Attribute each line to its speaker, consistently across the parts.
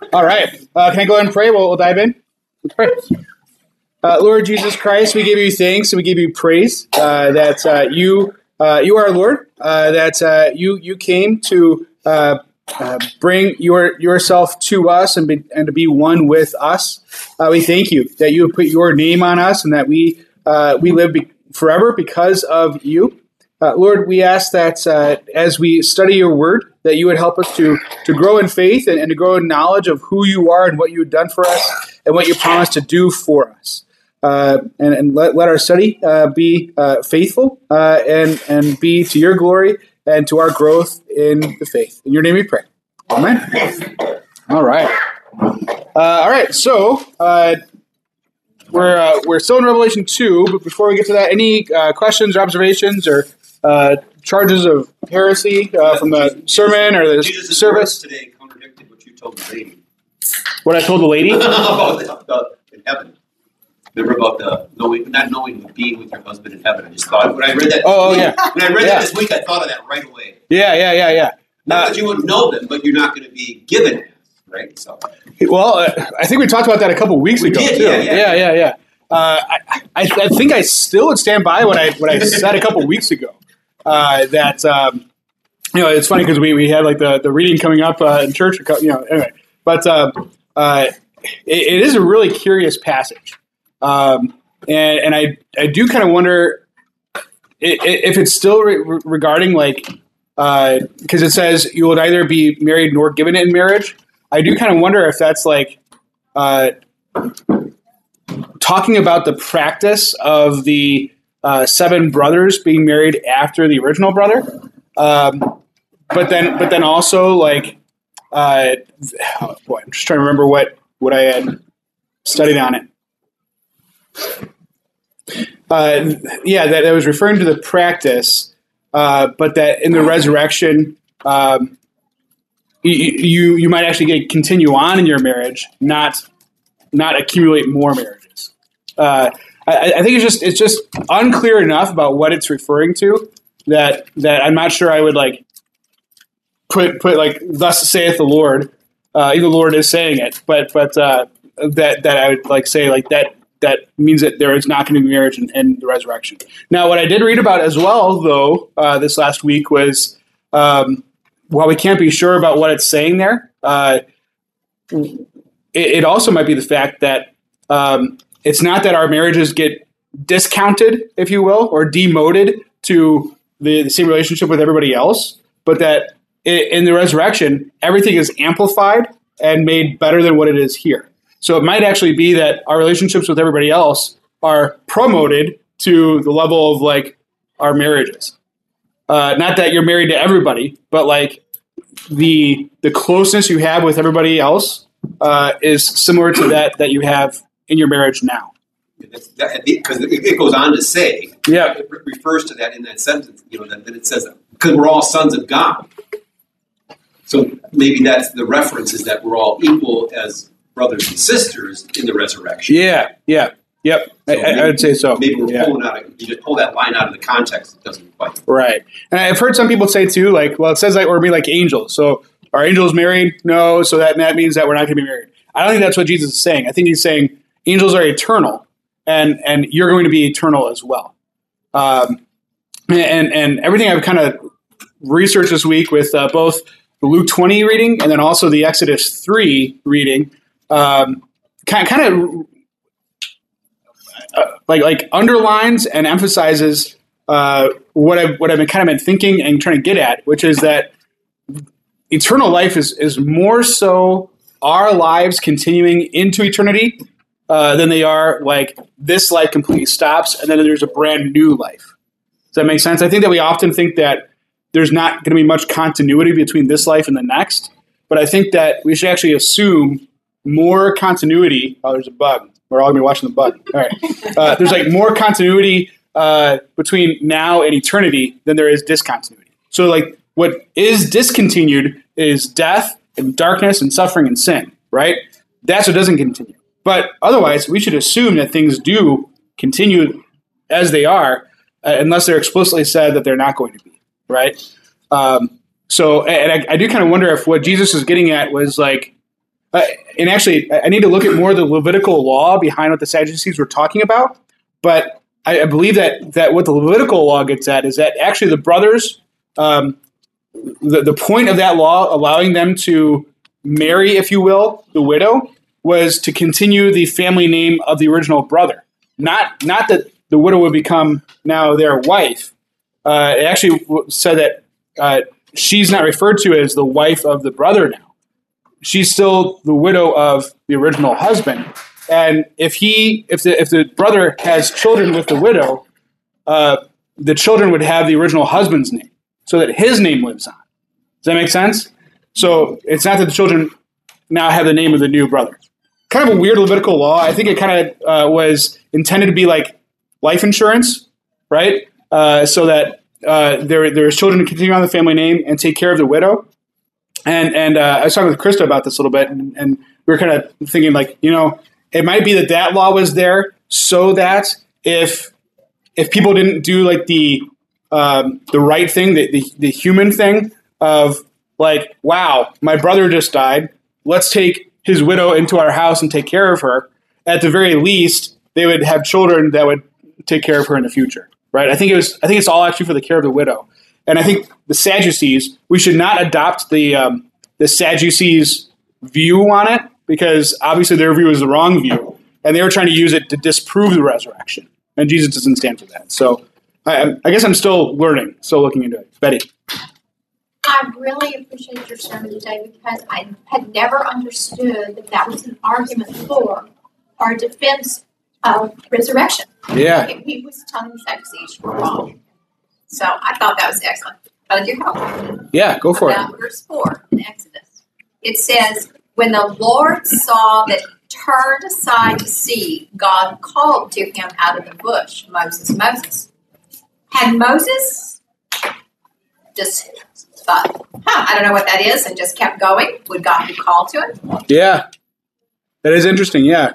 Speaker 1: All right. Can I go ahead and pray? We'll dive in. Let's pray. Lord Jesus Christ, we give you thanks and we give you praise that you are Lord, that you came to bring yourself to us and to be one with us. We thank you that you have put your name on us and that we live forever because of you. Lord, we ask that as we study your word, that you would help us to grow in faith and to grow in knowledge of who you are and what you have done for us and what you promised to do for us. And let our study be faithful and be to your glory and to our growth in the faith. In your name we pray. Amen. All right. All right. So we're still in Revelation 2, but before we get to that, any questions or observations or charges of heresy from the sermon or the
Speaker 2: Jesus'
Speaker 1: service?
Speaker 2: Words today contradicted what you told the lady.
Speaker 1: What I told the lady?
Speaker 2: About in heaven. Remember about not knowing being with your husband in heaven. I just thought when I read that. When I read that this week, I thought of that right away.
Speaker 1: Yeah.
Speaker 2: Not that you wouldn't know them, but you're not going to be given it, right? So.
Speaker 1: Well, I think we talked about that a couple weeks ago
Speaker 2: did,
Speaker 1: too.
Speaker 2: Yeah.
Speaker 1: I think I still would stand by what I said a couple weeks ago. That it's funny because we had like the reading coming up in church. Anyway, but it is a really curious passage, and I do kind of wonder if it's still regarding like because it says you will neither be married nor given in marriage. I do kind of wonder if that's like talking about the practice of the 7 brothers being married after the original brother, but then also like, I'm just trying to remember what I had studied on it. That was referring to the practice, but that in the resurrection, you might actually continue on in your marriage, not accumulate more marriages. I think it's just unclear enough about what it's referring to that I'm not sure I would like put like thus saith the Lord. Even the Lord is saying it, but that I would like say like that means that there is not going to be marriage in the resurrection. Now, what I did read about as well, though, this last week was while we can't be sure about what it's saying there, it also might be the fact that it's not that our marriages get discounted, if you will, or demoted to the same relationship with everybody else, but that in the resurrection, everything is amplified and made better than what it is here. So it might actually be that our relationships with everybody else are promoted to the level of like our marriages. Not that you're married to everybody, but like the closeness you have with everybody else is similar to that you have in your marriage now.
Speaker 2: Because it goes on to say,
Speaker 1: it
Speaker 2: refers to that in that sentence, that it says, because we're all sons of God. So maybe that's the reference is that we're all equal as brothers and sisters in the resurrection.
Speaker 1: Yep. So I would say so.
Speaker 2: Maybe we're pulling you just pull that line out of the context, it doesn't quite.
Speaker 1: Right. And I've heard some people say too, like, well, it says like, or be like angels. So are angels married? No. So that means that we're not going to be married. I don't think that's what Jesus is saying. I think he's saying angels are eternal and you're going to be eternal as well. And everything I've kind of researched this week with both the Luke 20 reading and then also the Exodus 3 reading, kind of like underlines and emphasizes what I've been thinking and trying to get at, which is that eternal life is more so our lives continuing into eternity than they are like this life completely stops and then there's a brand new life. Does that make sense? I think that we often think that there's not going to be much continuity between this life and the next, but I think that we should actually assume more continuity. Oh, there's a bug. We're all going to be watching the bug. All right. There's like more continuity between now and eternity than there is discontinuity. So like what is discontinued is death and darkness and suffering and sin, right? That's what doesn't continue. But otherwise, we should assume that things do continue as they are unless they're explicitly said that they're not going to be, right? So I do kind of wonder if what Jesus is getting at was like, and actually, I need to look at more of the Levitical law behind what the Sadducees were talking about. But I believe that what the Levitical law gets at is that actually the brothers, the point of that law allowing them to marry, if you will, the widow, was to continue the family name of the original brother. Not that the widow would become now their wife. It actually said that she's not referred to as the wife of the brother now. She's still the widow of the original husband. And if the brother has children with the widow, the children would have the original husband's name, so that his name lives on. Does that make sense? So it's not that the children now have the name of the new brother. Kind of a weird Levitical law. I think it kind of was intended to be like life insurance, right? So that there's children to continue on the family name and take care of the widow. And I was talking with Krista about this a little bit, and we were kind of thinking, like, it might be that law was there so that if people didn't do like the right thing, the human thing of like, wow, my brother just died, let's take his widow into our house and take care of her. At the very least, they would have children that would take care of her in the future, right? I think it's all actually for the care of the widow. And I think the Sadducees, we should not adopt the Sadducees' view on it, because obviously their view is the wrong view, and they were trying to use it to disprove the resurrection. And Jesus doesn't stand for that. So I guess I'm still learning, still looking into it. Betty.
Speaker 3: I really appreciate your sermon today, because I had never understood that was an argument for or a defense of resurrection.
Speaker 1: Yeah.
Speaker 3: He was telling the Sadducees were wrong. So I thought that was excellent. I do help.
Speaker 1: Yeah, go for it.
Speaker 3: Verse 4 in Exodus. It says, when the Lord saw that he turned aside to see, God called to him out of the bush, Moses, Moses. Had Moses just thought, I don't know what that is, and just kept going? Would God be called to him?
Speaker 1: Yeah. That is interesting, yeah.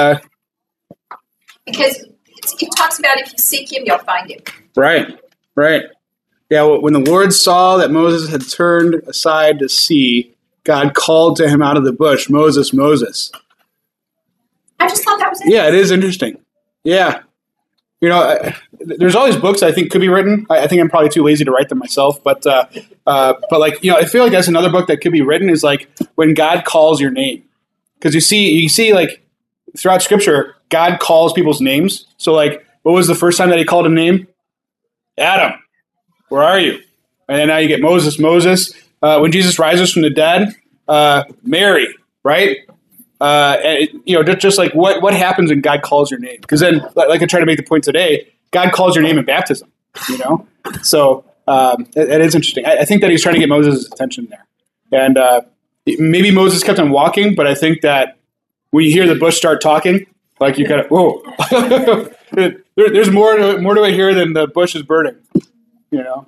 Speaker 3: Because it talks about if you seek him, you'll find him.
Speaker 1: Right. Yeah, when the Lord saw that Moses had turned aside to see, God called to him out of the bush, Moses, Moses.
Speaker 3: I just thought that was interesting.
Speaker 1: Yeah, it is interesting. Yeah. There's all these books I think could be written. I think I'm probably too lazy to write them myself. But like, I feel like that's another book that could be written, is like when God calls your name. Because you see like throughout Scripture, God calls people's names. So like, what was the first time that he called a name? Adam, where are you? And then now you get Moses, Moses. When Jesus rises from the dead, Mary, right? And just like what happens when God calls your name? Because then, like I try to make the point today, God calls your name in baptism. So it is interesting. I think that he's trying to get Moses' attention there, and maybe Moses kept on walking, but I think that when you hear the bush start talking, like you kind of whoa. There's more to it here than the bush is burning, Yeah.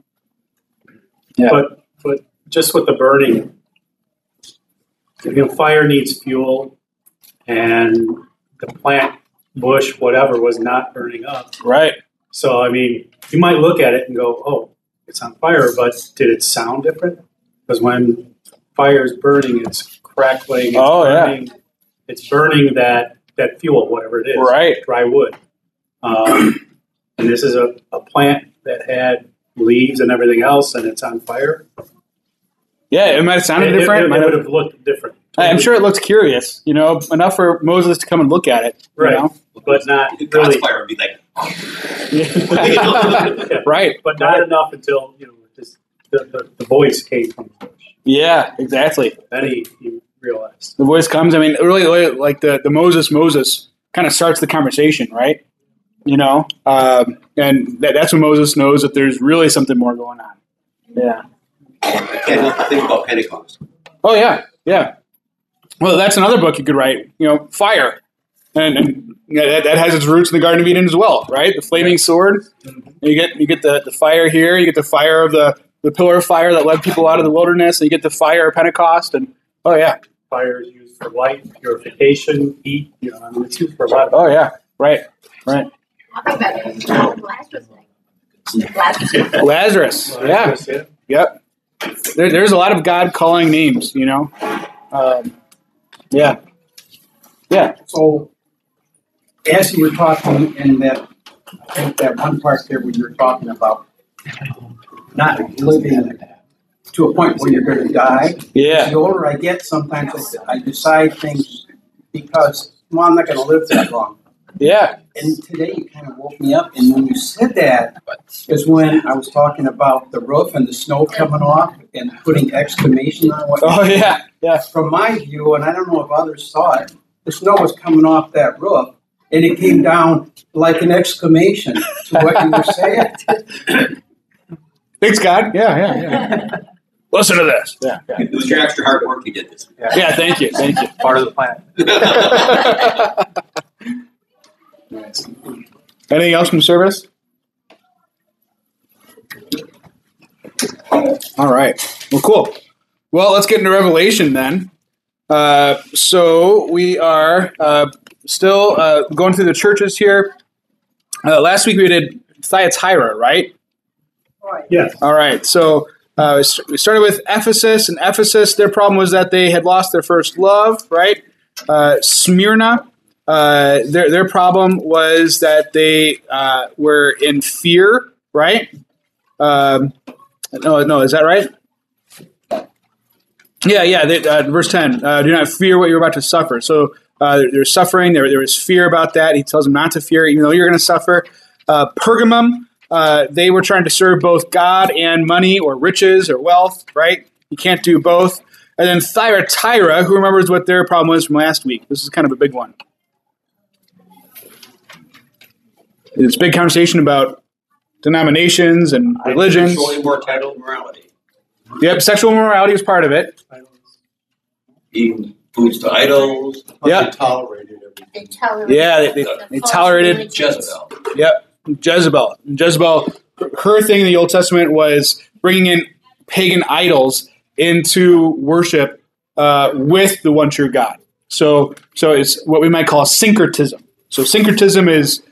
Speaker 4: But just with the burning, fire needs fuel, and the plant, bush, whatever, was not burning up.
Speaker 1: Right.
Speaker 4: So, I mean, you might look at it and go, oh, it's on fire, but did it sound different? Because when fire is burning, it's crackling, burning. Yeah. It's burning that fuel, whatever it is,
Speaker 1: right?
Speaker 4: Dry wood. And this is a plant that had leaves and everything else, and it's on fire.
Speaker 1: Yeah, it might have sounded different.
Speaker 4: It would have looked different.
Speaker 1: I'm sure it looked curious, enough for Moses to come and look at it.
Speaker 4: Right. But not
Speaker 2: God's
Speaker 4: really.
Speaker 2: fire would be like,
Speaker 4: Yeah.
Speaker 1: Right.
Speaker 4: But not enough until, the voice came from the bush.
Speaker 1: Yeah, exactly.
Speaker 4: Then he realized.
Speaker 1: The voice comes. I mean, really, like the Moses kind of starts the conversation, right? And that's when Moses knows that there's really something more going on. Yeah.
Speaker 2: I can't help but think about Pentecost.
Speaker 1: Oh, yeah. Yeah. Well, that's another book you could write, fire. And that has its roots in the Garden of Eden as well, right? The flaming sword. You get the fire here. You get the fire of the pillar of fire that led people out of the wilderness. And you get the fire of Pentecost. And, oh, yeah.
Speaker 4: Fire is used for light, purification, heat. It's used for a lot of
Speaker 1: Oh, yeah. Right.
Speaker 3: I think about Lazarus' name.
Speaker 1: Lazarus. Yeah. Yep. There's a lot of God calling names, But Yeah. Yeah.
Speaker 5: So, as you were talking in that, I think that one part there where you were talking about not living to a point where you're going to die.
Speaker 1: Yeah.
Speaker 5: The older I get, sometimes I decide things because, well, I'm not going to live that long.
Speaker 1: Yeah.
Speaker 5: And today you kind of woke me up, and when you said that is when I was talking about the roof and the snow coming off and putting exclamation on what.
Speaker 1: Oh, yeah. Yeah.
Speaker 5: From my view, and I don't know if others saw it, the snow was coming off that roof, and it came down like an exclamation to what you were saying.
Speaker 1: Thanks, God. Yeah. Listen to this. Yeah.
Speaker 2: It was your extra hard work you did this week.
Speaker 1: Yeah, thank you.
Speaker 5: Part of the plan.
Speaker 1: Nice. Anything else from service? All right. Well, cool. Well, let's get into Revelation then. So we are still going through the churches here. Last week we did Thyatira, right?
Speaker 4: Yes.
Speaker 1: All right. So we started with Ephesus, and Ephesus, their problem was that they had lost their first love, right? Smyrna, their problem was that they were in fear, right? No, is that right? Yeah. Verse 10, do not fear what you're about to suffer. So there's suffering. There was fear about that. He tells them not to fear, even though you're going to suffer. Pergamum, they were trying to serve both God and money or riches or wealth, right? You can't do both. And then Thyatira, who remembers what their problem was from last week? This is kind of a big one. It's a big conversation about denominations and religions.
Speaker 2: Showing more title morality.
Speaker 1: Yep, sexual morality is part of it.
Speaker 2: Eating foods to idols.
Speaker 1: Yeah.
Speaker 6: They tolerated everything.
Speaker 3: They tolerated.
Speaker 1: Yeah, they tolerated
Speaker 2: Jezebel.
Speaker 1: Yep, Jezebel. Jezebel, her thing in the Old Testament was bringing in pagan idols into worship with the one true God. So it's what we might call syncretism. So syncretism is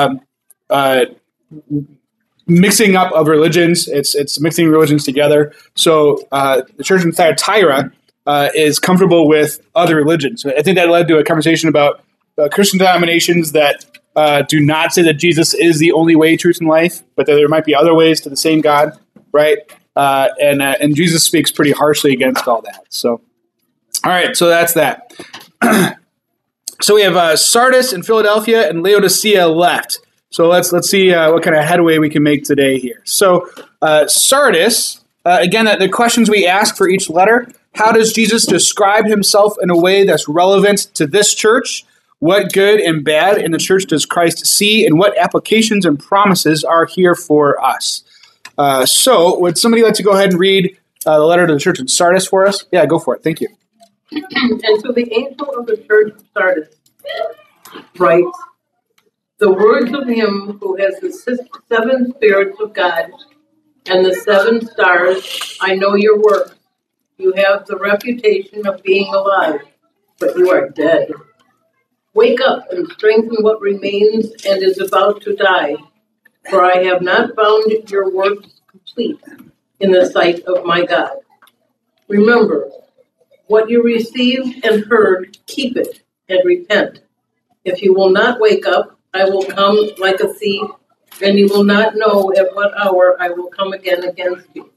Speaker 1: mixing up of religions. It's mixing religions together. So the church in Thyatira is comfortable with other religions. I think that led to a conversation about Christian denominations that do not say that Jesus is the only way, truth, and life, but that there might be other ways to the same God, right? And Jesus speaks pretty harshly against all that. So, all right, so that's that. So we have Sardis and Philadelphia and Laodicea left. So let's see what kind of headway we can make today here. So Sardis, again, the questions we ask for each letter. How does Jesus describe himself in a way that's relevant to this church? What good and bad in the church does Christ see? And what applications and promises are here for us? So would somebody like to go ahead and read the letter to the church in Sardis for us? Yeah, go for it. Thank you.
Speaker 7: And to the angel of the church of Sardis write, the words of him who has the seven spirits of God and the seven stars. I know your works. You have the reputation of being alive, but you are dead. Wake up and strengthen what remains and is about to die, for I have not found your works complete in the sight of my God. Remember, what you received and heard, keep it and repent. If you will not wake up, I will come like a thief, and you will not know at what hour I will come again against you.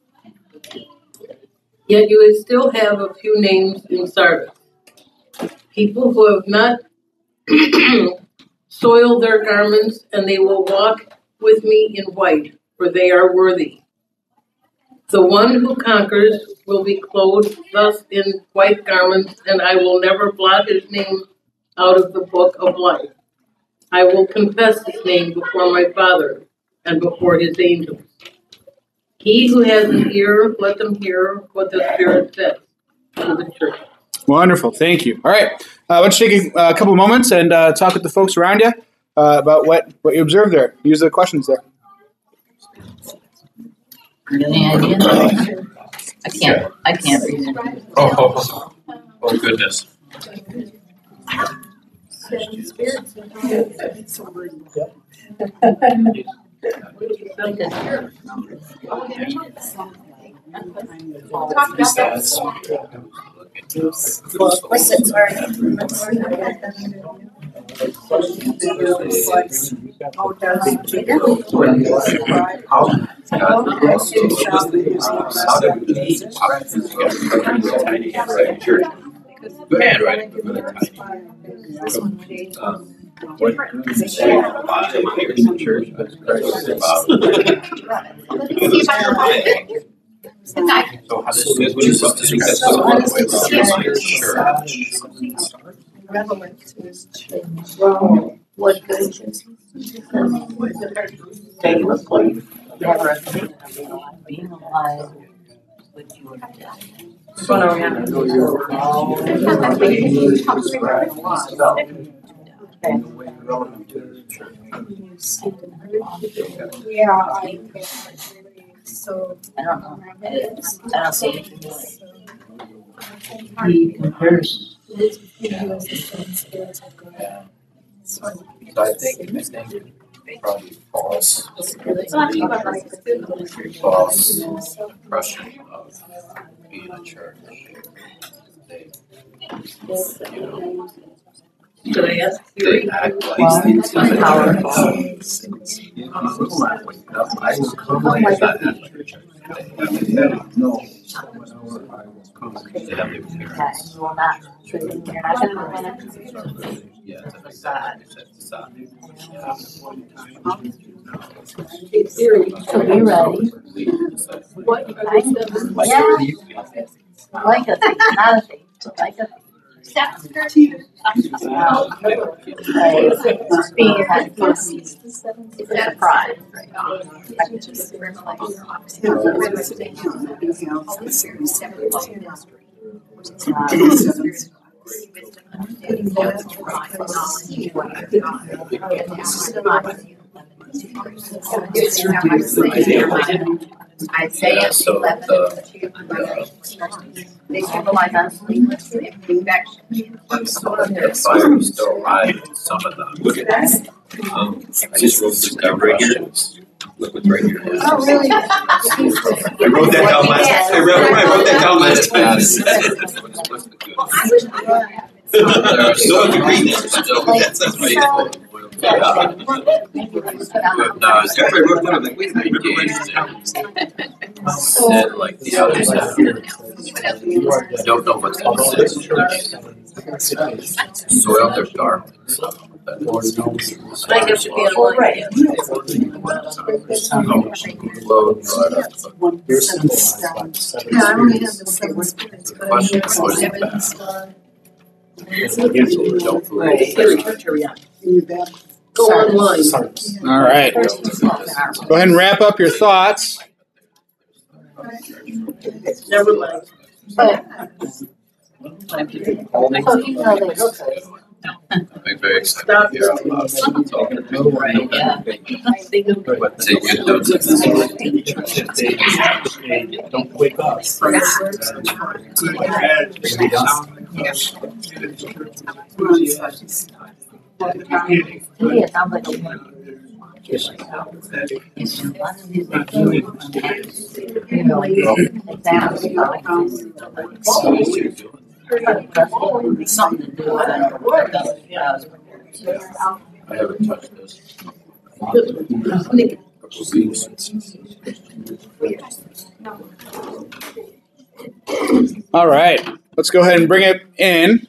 Speaker 7: Yet you still have a few names in Sardis, people who have not soiled their garments, and they will walk with me in white, for they are worthy. The one who conquers will be clothed thus in white garments, and I will never blot his name out of the book of life. I will confess his name before my Father and before his angels. He who has an ear, let them hear what the Spirit says to the church.
Speaker 1: Wonderful. Thank you. All right. Let's take a couple moments and talk with the folks around you about what you observed there. Use the questions there.
Speaker 8: Any idea? I can't read it.
Speaker 6: Oh goodness. Handwriting, but really tiny. What in the church? So how does Jesus describe
Speaker 8: What good being alive with your death.
Speaker 3: So
Speaker 8: I don't know. I don't see anything. He compares.
Speaker 6: So I think probably false impression of being a church. They,
Speaker 7: Should I ask
Speaker 6: they
Speaker 7: you?
Speaker 6: act like it's powerful.
Speaker 5: No.
Speaker 6: They have the appearance.
Speaker 8: You will not. You're not going to
Speaker 6: Yeah, it's a facade.
Speaker 8: So be ready.
Speaker 7: What kind of?
Speaker 8: Like a thief, not a thief. Like a thief. Being had it's a pride.
Speaker 3: Isaiah
Speaker 6: So
Speaker 3: 11, they symbolize uncleanness and infection.
Speaker 6: The fire is still alive in some of them. Look at that. I just wrote this down right here. Look what's right here.
Speaker 3: Oh, really?
Speaker 2: I wrote that down last. I wrote that down last time. So to read that. That's amazing.
Speaker 6: No, it's
Speaker 2: After I wrote that, I'm like, wait a minute,
Speaker 6: and like the others have. I don't know what's in soil, they're dark.
Speaker 7: I have to be online. Go online.
Speaker 1: All right. Go ahead and wrap up your thoughts.
Speaker 7: Never mind.
Speaker 6: I'm very excited to hear about but take good notes.
Speaker 4: Don't wake up.
Speaker 8: Yeah, it sounds like a win. Something to do with
Speaker 6: I haven't touched this.
Speaker 1: All right. Let's go ahead and bring it in.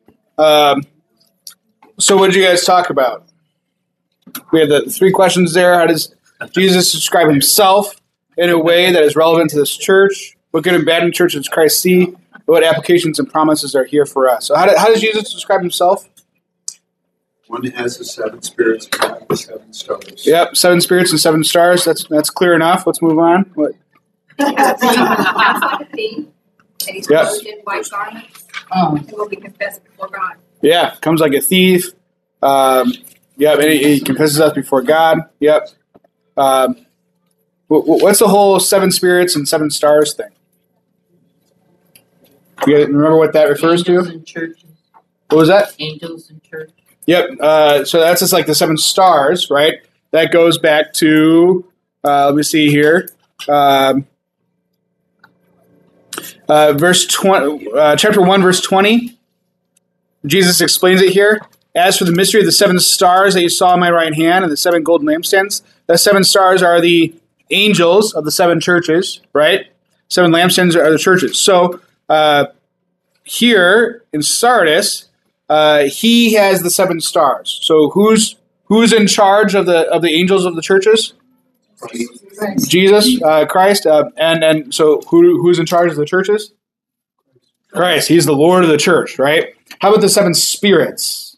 Speaker 1: So what did you guys talk about? We have the three questions there. How does Jesus describe himself in a way that is relevant to this church? What good and bad in the church does Christ see? What applications and promises are here for us? So how does Jesus describe himself?
Speaker 9: One has the 7 spirits and the 7 stars.
Speaker 1: Yep, 7 spirits and 7 stars. That's clear enough. Let's move on. What?
Speaker 3: Like a thief, and he's
Speaker 1: Yep.
Speaker 3: clothed in white garments,
Speaker 8: Oh.
Speaker 3: and will be confessed before God.
Speaker 1: Yeah, comes like a thief. Yep, and he confesses us before God. Yep. What's the whole 7 spirits and 7 stars thing? You guys remember what that refers
Speaker 8: Angels
Speaker 1: to?
Speaker 8: in churches.
Speaker 1: What was that?
Speaker 8: Angels in church.
Speaker 1: Yep. So that's just like the 7 stars, right? That goes back to, let me see here. Chapter 1, verse 20. Jesus explains it here. As for the mystery of the 7 stars that you saw in my right hand and the 7 golden lampstands, the 7 stars are the angels of the 7 churches, right? 7 lampstands are the churches. So here in Sardis, he has the 7 stars. So who's in charge of the angels of the churches? Jesus, Christ, and so who's in charge of the churches? Christ. He's the Lord of the church, right? How about the 7 spirits?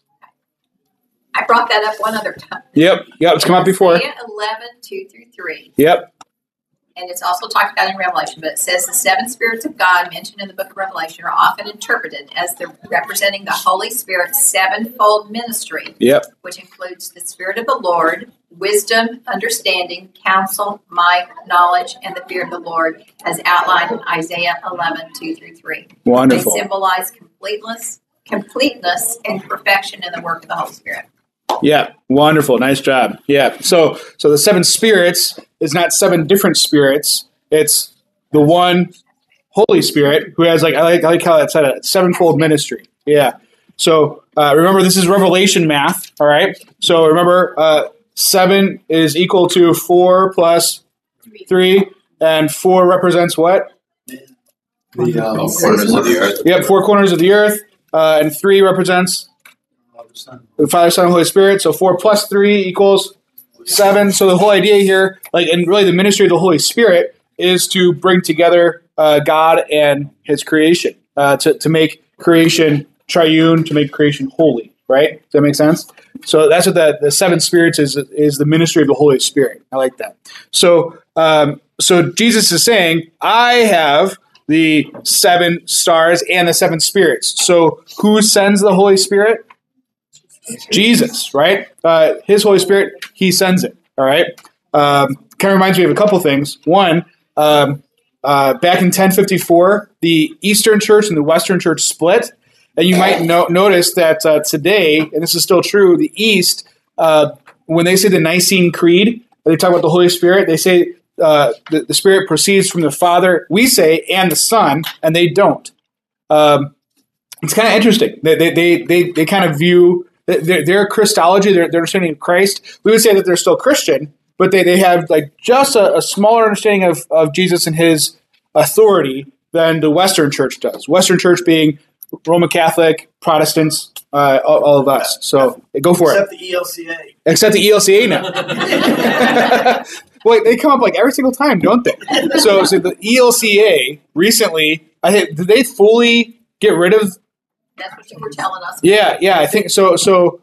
Speaker 3: I brought that up one other time.
Speaker 1: Yep, it's come up before.
Speaker 3: Isaiah 11, 2 through 3.
Speaker 1: Yep.
Speaker 3: And it's also talked about in Revelation, but it says the 7 spirits of God mentioned in the book of Revelation are often interpreted as the representing the Holy Spirit's 7-fold ministry, which includes the Spirit of the Lord, wisdom, understanding, counsel, might, knowledge, and the fear of the Lord, as outlined in Isaiah 11, 2 through 3.
Speaker 1: Wonderful.
Speaker 3: They symbolize completeness, and perfection in the work of the Holy Spirit.
Speaker 1: Yeah, wonderful. Nice job. Yeah. So the 7 spirits is not 7 different spirits. It's the one Holy Spirit who has, I like how that said it, 7-fold ministry. Yeah. So remember, this is Revelation math. All right. So remember, 7 is equal to 4 plus 3, and 4 represents what?
Speaker 6: The corners of the earth.
Speaker 1: Yep, 4 corners of the earth, and 3 represents the Father, Son, and Holy Spirit. So 4 plus 3 equals 7. So the whole idea here, and really the ministry of the Holy Spirit, is to bring together God and His creation, to make creation triune, to make creation holy. Right? Does that make sense? So that's what the 7 spirits is the ministry of the Holy Spirit. I like that. So Jesus is saying, I have the 7 stars and the 7 spirits. So who sends the Holy Spirit? Jesus, right? His Holy Spirit, He sends it. All right. Kind of reminds me of a couple things. One, back in 1054, the Eastern Church and the Western Church split. And you might notice that today, and this is still true, the East, when they say the Nicene Creed, they talk about the Holy Spirit, they say the Spirit proceeds from the Father, we say, and the Son, and they don't. It's kind of interesting. They kind of view their Christology, their understanding of Christ. We would say that they're still Christian, but they have just a smaller understanding of Jesus and His authority than the Western Church does. Western Church being Roman Catholic, Protestants, all of us. So go for it. Except the ELCA now. Well, they come up every single time, don't they? So the ELCA recently, did they fully get rid of?
Speaker 3: That's what you were telling us.
Speaker 1: Yeah, I think so. So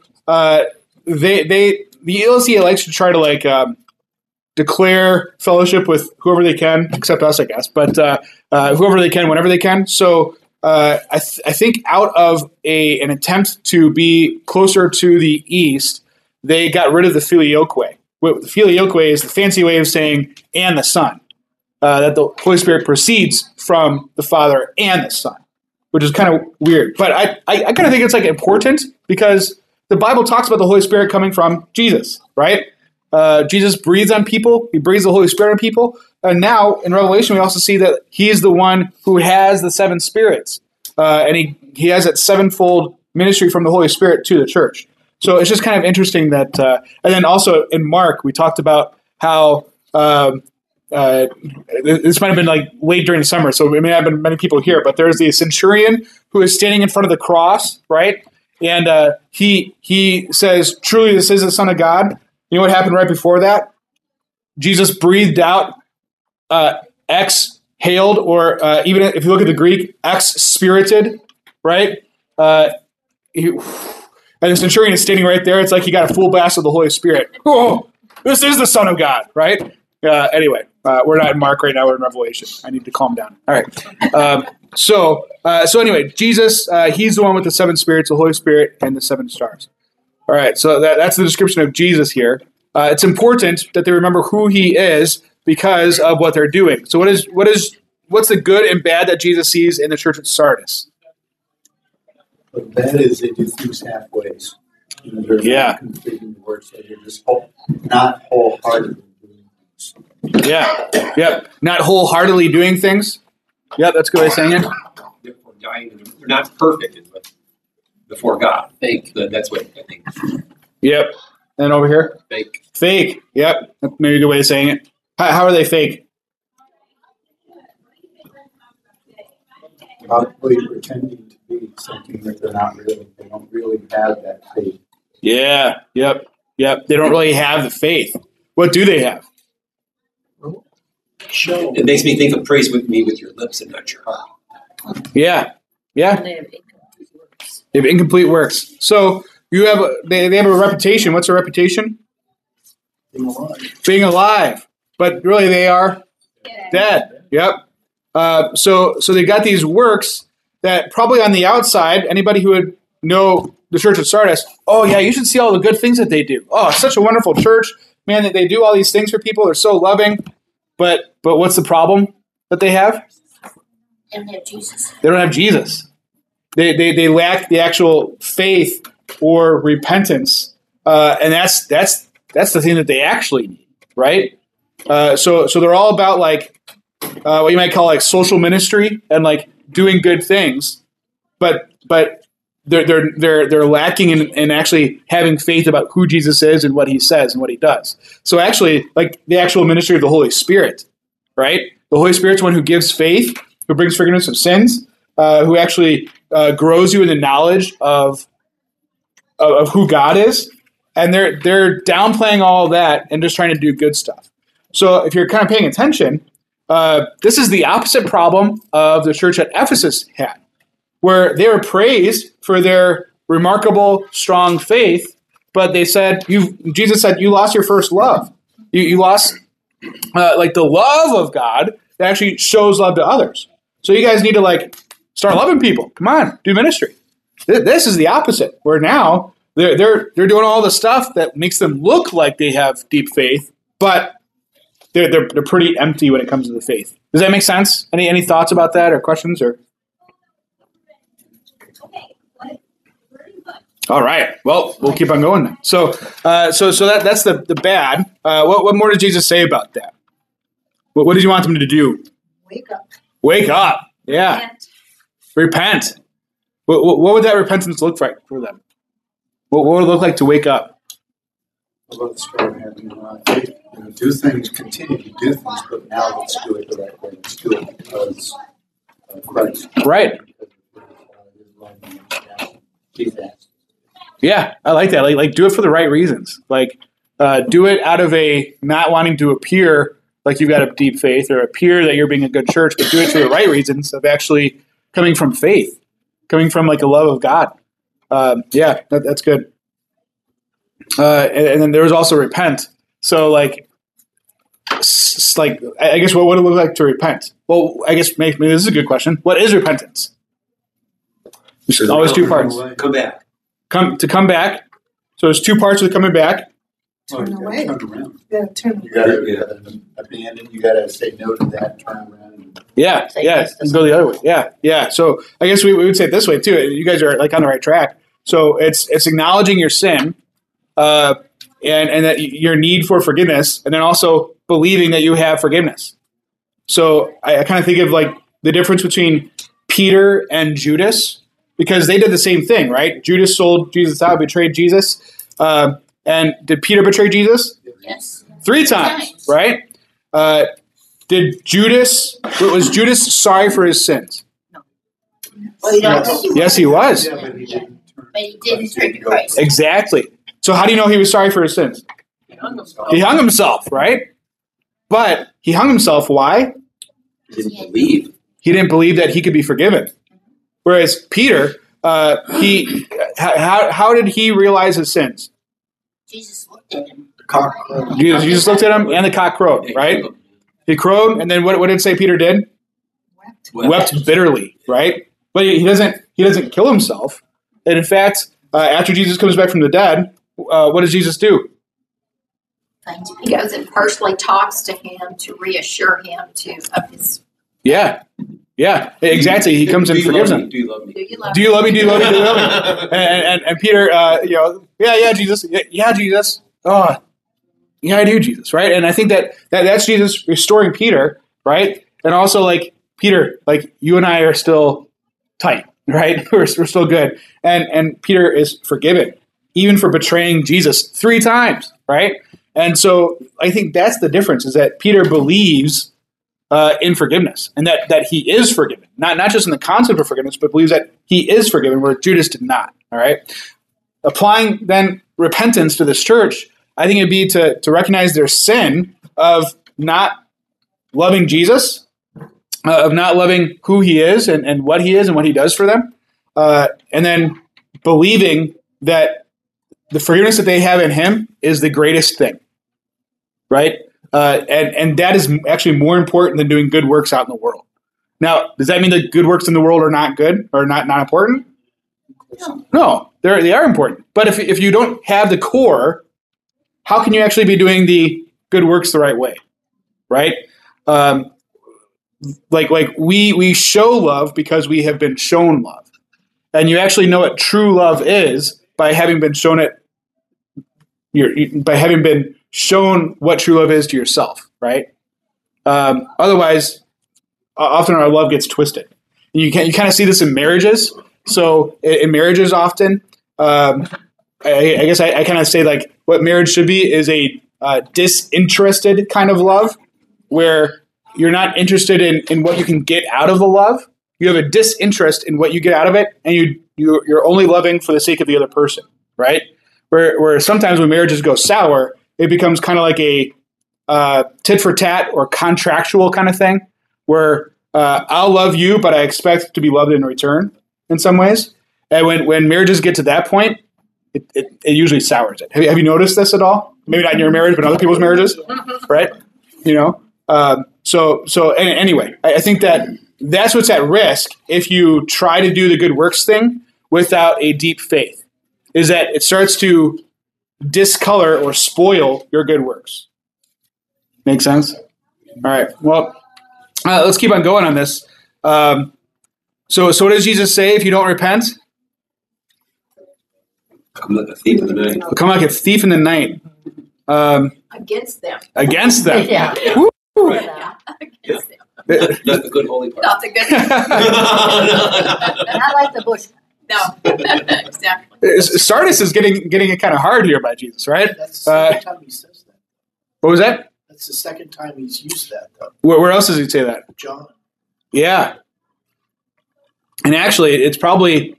Speaker 1: the ELCA likes to try to declare fellowship with whoever they can, except us, I guess, but whoever they can, whenever they can. So I think out of an attempt to be closer to the East, they got rid of the filioque. The filioque is the fancy way of saying "and the Son," that the Holy Spirit proceeds from the Father and the Son, which is kind of weird. But I kind of think it's important because the Bible talks about the Holy Spirit coming from Jesus, right? Jesus breathes on people. He breathes the Holy Spirit on people. And now in Revelation, we also see that He's the one who has the 7 spirits. And he has that 7-fold ministry from the Holy Spirit to the church. So it's just kind of interesting that, and then also in Mark, we talked about how this might have been late during the summer, so it may have been many people here, but there's the centurion who is standing in front of the cross, right? And he says, "Truly, this is the Son of God." You know what happened right before that? Jesus breathed out, exhaled, or even if you look at the Greek, ex-spirited, right? And the centurion is standing right there. It's like he got a full blast of the Holy Spirit. Oh, this is the Son of God, right? Anyway, we're not in Mark right now. We're in Revelation. I need to calm down. All right. So anyway, Jesus, He's the one with the 7 spirits, the Holy Spirit, and the 7 stars. All right. So that's the description of Jesus here. It's important that they remember who He is because of what they're doing. So what's the good and bad that Jesus sees in the church at Sardis?
Speaker 9: The bad is they do things halfways. They're not completing the work, so they're just not wholeheartedly doing things.
Speaker 1: Yeah. Not wholeheartedly doing things. Yeah, that's a good way of saying it.
Speaker 2: Therefore, dying, and they're not perfect before God. Fake. That's what I think.
Speaker 1: Yep. And over here?
Speaker 2: Fake.
Speaker 1: Fake. Yep. That's maybe a good way of saying it. How are they fake?
Speaker 9: Probably pretending to be something that they're not really. They don't really have that faith.
Speaker 1: Yeah. Yep. They don't really have the faith. What do they have?
Speaker 9: Show.
Speaker 2: It makes me think of praise with me with your lips and not your heart.
Speaker 1: Yeah.
Speaker 8: And they have incomplete works.
Speaker 1: They have incomplete works. So you have they have a reputation. What's a reputation? Being alive. But really they are dead. Yep. So they got these works that probably on the outside, anybody who would know the church at Sardis, oh yeah, you should see all the good things that they do. Oh, it's such a wonderful church. Man, that they do all these things for people. They're so loving. But what's the problem that they have?
Speaker 8: They don't have Jesus.
Speaker 1: They don't have Jesus. They lack the actual faith or repentance. And that's the thing that they actually need, right? So they're all about like what you might call like social ministry and like doing good things, but they're lacking in actually having faith about who Jesus is and what he says and what he does. So actually, like the actual ministry of the Holy Spirit, right? The Holy Spirit's one who gives faith, who brings forgiveness of sins, who actually grows you in the knowledge of who God is, and they're downplaying all of that and just trying to do good stuff. So if you're kind of paying attention, this is the opposite problem of the church at Ephesus had, where they were praised for their remarkable, strong faith, but they said, Jesus said, you lost your first love. You lost like the love of God that actually shows love to others. So you guys need to like start loving people. Come on, do ministry. This is the opposite, where now they're doing all the stuff that makes them look like they have deep faith, but they're pretty empty when it comes to the faith. Does that make sense? Any thoughts about that or questions or? All right. Well, we'll keep on going then. So that's the bad. What more did Jesus say about that? What did you want them to do?
Speaker 8: Wake up.
Speaker 1: Wake up. Yeah. Repent. What would that repentance look like for them? What would it look like to wake up?
Speaker 9: Let's start having faith. Do things, continue to do things, but now let's do it the right way. Let's do it because of Christ.
Speaker 1: Right. Yeah, I like that. Like do it for the right reasons. Like do it out of a not wanting to appear like you've got a deep faith or appear that you're being a good church, but do it for the right reasons of actually coming from faith, coming from like a love of God. Yeah, that's good. And then there was also repent. So like I guess what would it look like to repent? Well, I guess maybe this is a good question. What is repentance? There's always two parts.
Speaker 2: Come back.
Speaker 1: Come back. So there's two parts of the coming back.
Speaker 9: Turn away. Turn around.
Speaker 8: Yeah, turn.
Speaker 9: You gotta abandon. You gotta say no to that. Turn around.
Speaker 1: Yeah, and go the other way. Yeah. So I guess we would say it this way too. You guys are like on the right track. So it's acknowledging your sin, and that your need for forgiveness, and then also believing that you have forgiveness. So I kind of think of like the difference between Peter and Judas, because they did the same thing, right? Judas sold Jesus out, betrayed Jesus. And did Peter betray Jesus?
Speaker 8: Yes.
Speaker 1: 3 times, right? Was Judas sorry for his sins?
Speaker 8: No. Well, you don't know.
Speaker 1: Yes, he was.
Speaker 9: Yeah, but he didn't
Speaker 8: But he didn't turn to Christ.
Speaker 1: Exactly. So how do you know he was sorry for his sins? He hung himself, right? But he hung himself, why?
Speaker 2: He didn't believe.
Speaker 1: He didn't believe that he could be forgiven. Whereas Peter, how did he realize his sins?
Speaker 8: Jesus looked at him.
Speaker 1: Jesus looked at him and the cock crowed, right? He crowed, and then what did it say Peter did? Wept bitterly, right? But he doesn't kill himself. And in fact, after Jesus comes back from the dead, what does Jesus do?
Speaker 3: He goes and personally talks to him to reassure him of his.
Speaker 1: Yeah, exactly. He comes and forgives him.
Speaker 2: Do you love me?
Speaker 3: Do you love
Speaker 1: Do you love me? Do you love me? Do you love me? And Peter, yeah, Jesus, yeah, Jesus. Oh, yeah, I do, Jesus, right? And I think that's Jesus restoring Peter, right? And also like Peter, like you and I are still tight, right? We're still good. And Peter is forgiven, even for betraying Jesus 3 times, right? And so I think that's the difference, is that Peter believes in forgiveness, and that he is forgiven. Not just in the concept of forgiveness, but believes that he is forgiven, where Judas did not, all right? Applying then repentance to this church, I think it'd be to recognize their sin of not loving Jesus, of not loving who he is and what he is and what he does for them, and then believing that the forgiveness that they have in him is the greatest thing, right? And that is actually more important than doing good works out in the world. Now, does that mean that good works in the world are not good or not important? No, they are important. But if you don't have the core, how can you actually be doing the good works the right way, right? Like we show love because we have been shown love, and you actually know what true love is by having been shown it. By having been shown what true love is to yourself, right? Otherwise, often our love gets twisted. And you kind of see this in marriages. So in marriages, often, I guess I kind of say like what marriage should be is a disinterested kind of love, where you're not interested in what you can get out of the love. You have a disinterest in what you get out of it, and you're only loving for the sake of the other person, right? Where sometimes when marriages go sour, it becomes kind of like a tit for tat or contractual kind of thing, where I'll love you, but I expect to be loved in return in some ways. And when marriages get to that point, it usually sours it. Have you noticed this at all? Maybe not in your marriage, but in other people's marriages, right? You know. So anyway, I think that's what's at risk if you try to do the good works thing without a deep faith, is that it starts to discolor or spoil your good works. Make sense? All right. Well, let's keep on going on this. So what does Jesus say if you don't repent?
Speaker 2: Come like a thief in the night.
Speaker 1: Come like a thief in the night.
Speaker 3: Against them.
Speaker 1: Against them.
Speaker 8: Yeah.
Speaker 1: Woo!
Speaker 3: Yeah. Against them.
Speaker 2: Not the good holy part.
Speaker 3: Not the good.
Speaker 8: Not like the bush.
Speaker 3: No. Exactly.
Speaker 1: Sardis is getting it kind of hard here by Jesus, right?
Speaker 9: That's the second time he says that.
Speaker 1: What was that?
Speaker 9: That's the second time he's used that, though.
Speaker 1: Where else does he say that?
Speaker 9: John.
Speaker 1: Yeah. And actually, it's probably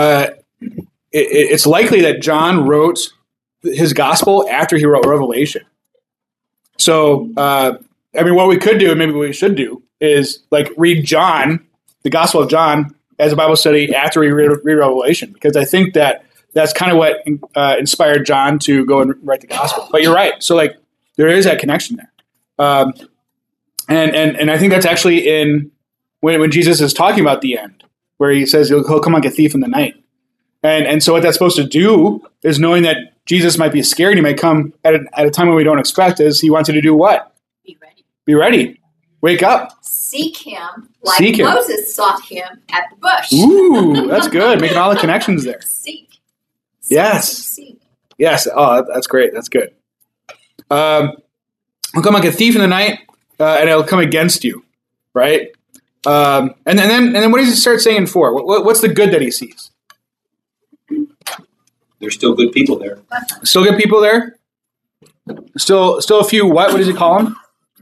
Speaker 1: it's likely that John wrote his gospel after he wrote Revelation. So, I mean, what we could do, and maybe what we should do, is like read John, the Gospel of John, as a Bible study after we read Revelation, because I think that's kind of what inspired John to go and write the Gospel. But you're right. So, like, there is that connection there, and I think that's actually in when Jesus is talking about the end, where he says he'll come like a thief in the night, and so what that's supposed to do is, knowing that Jesus might be scared, he might come at a time when we don't expect, is he wants you to do what?
Speaker 3: Be ready.
Speaker 1: Be ready. Wake up.
Speaker 3: Seek him like
Speaker 1: Seek him.
Speaker 3: Moses sought him at the bush.
Speaker 1: Ooh, that's good. Making all the connections there.
Speaker 3: Seek.
Speaker 1: Yes.
Speaker 3: Seek.
Speaker 1: Yes. Oh, that's great. That's good. He'll come like a thief in the night, and it'll come against you, right? And then what does he start saying for? What's the good that he sees?
Speaker 2: There's still good people there.
Speaker 1: Still good people there? Still a few, what does he call them?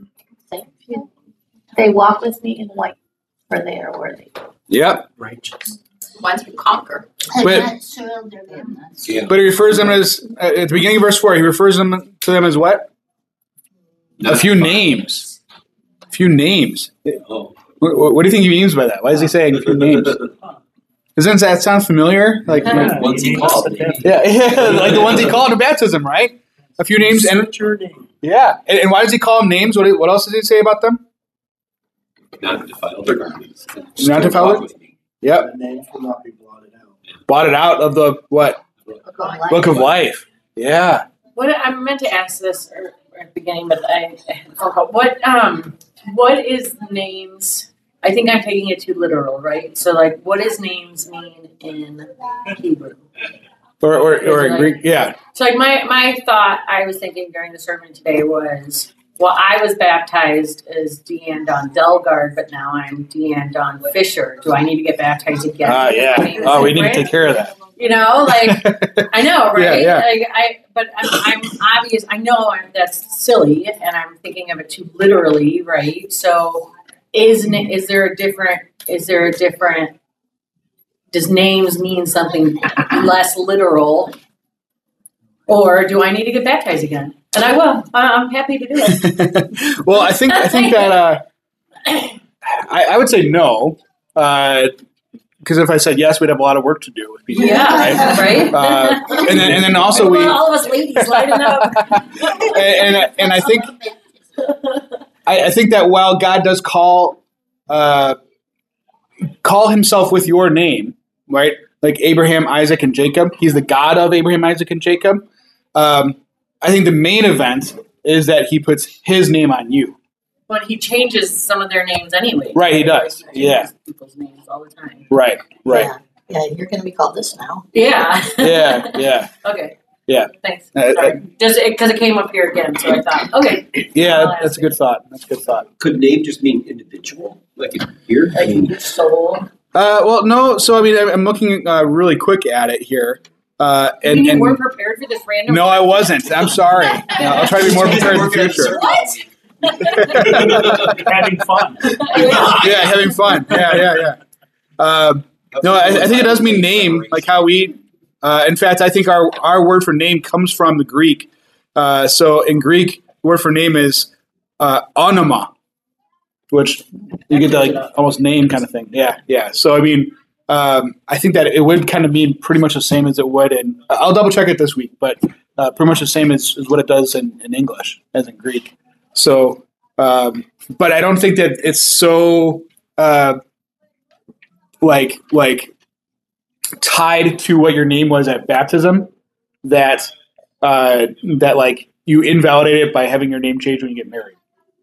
Speaker 8: They walk with me in white, for they are worthy.
Speaker 1: Yep.
Speaker 9: Righteous.
Speaker 3: Ones who conquer.
Speaker 8: But
Speaker 1: he refers them as, at the beginning of verse 4, he refers them to them as what? A few names. A few names.
Speaker 2: Oh.
Speaker 1: What do you think he means by that? Why is he saying a few names? Doesn't that sound familiar? Like
Speaker 2: Ones he called.
Speaker 1: yeah, like the ones he called in baptism, right? A few names. And
Speaker 9: your name.
Speaker 1: yeah. And why does he call them names? What else does he say about them?
Speaker 2: Not defile their garments.
Speaker 1: Not defile
Speaker 2: with me.
Speaker 1: Yep.
Speaker 9: The names will not be blotted out.
Speaker 1: Blotted out of the what? Book of life. Yeah.
Speaker 10: What I meant to ask this at the beginning, but I forgot. What is names? I think I'm taking it too literal, right? So, like, what does names mean in Hebrew?
Speaker 1: Or Greek? Yeah.
Speaker 10: So, like, my thought I was thinking during the sermon today was well, I was baptized as Deanne Dawn Delgard, but now I'm Deanne Dawn Fisher. Do I need to get baptized again?
Speaker 1: Yeah. Oh, we need to take care of that.
Speaker 10: You know, like I know, right?
Speaker 1: Yeah.
Speaker 10: But I'm obvious. I know that's silly, and I'm thinking of it too literally, right? So, is there a different? Does names mean something less literal, or do I need to get baptized again? And I will. I'm happy to do it.
Speaker 1: Well, I think that I would say no, because if I said yes, we'd have a lot of work to do with people.
Speaker 10: Yeah, right.
Speaker 1: And then also
Speaker 10: all of us ladies lighten up.
Speaker 1: and I think that while God does call himself with your name, right? Like Abraham, Isaac, and Jacob. He's the God of Abraham, Isaac, and Jacob. I think the main event is that he puts his name on you.
Speaker 10: But he changes some of their names anyway.
Speaker 1: Right, he does. Yeah.
Speaker 10: People's names all the time.
Speaker 1: Right.
Speaker 8: Yeah, you're going to be called this now.
Speaker 10: Yeah.
Speaker 1: Yeah.
Speaker 10: Okay.
Speaker 1: Yeah.
Speaker 10: Thanks. Sorry. Just because it came up here again, so I thought, okay.
Speaker 1: Yeah, that's a good thought.
Speaker 2: Could name just mean individual, like here?
Speaker 10: Like your soul.
Speaker 1: Well, no. So I mean, I'm looking really quick at it here.
Speaker 10: And you weren't prepared for this random.
Speaker 1: No, I wasn't. I'm sorry. I'll try to be more prepared in the future.
Speaker 10: What?
Speaker 4: Having fun.
Speaker 1: Yeah, having fun. Yeah. No, I think it does mean name, like how we. In fact, I think our word for name comes from the Greek. So in Greek, the word for name is onoma, which you get the like almost name kind of thing. Yeah. So I mean, I think that it would kind of mean pretty much the same as it would in. I'll double check it this week, but pretty much the same as what it does in English as in Greek. So, but I don't think that it's so like tied to what your name was at baptism that like you invalidate it by having your name changed when you get married,